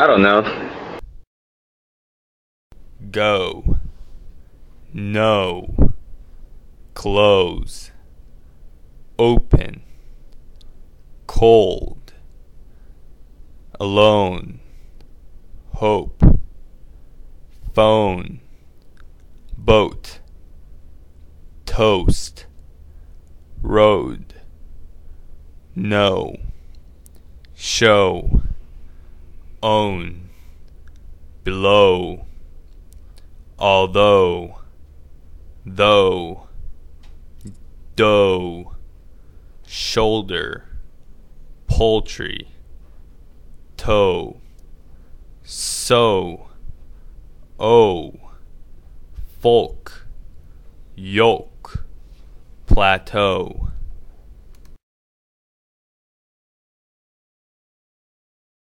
I don't know. Go. No. Close. Open. Cold. Alone. Hope. Phone. Boat. Toast. Road. No. Show. Own. Below. Although. Though. Dough. Shoulder. Poultry. Toe. So. Oh. Folk. Yoke. Plateau.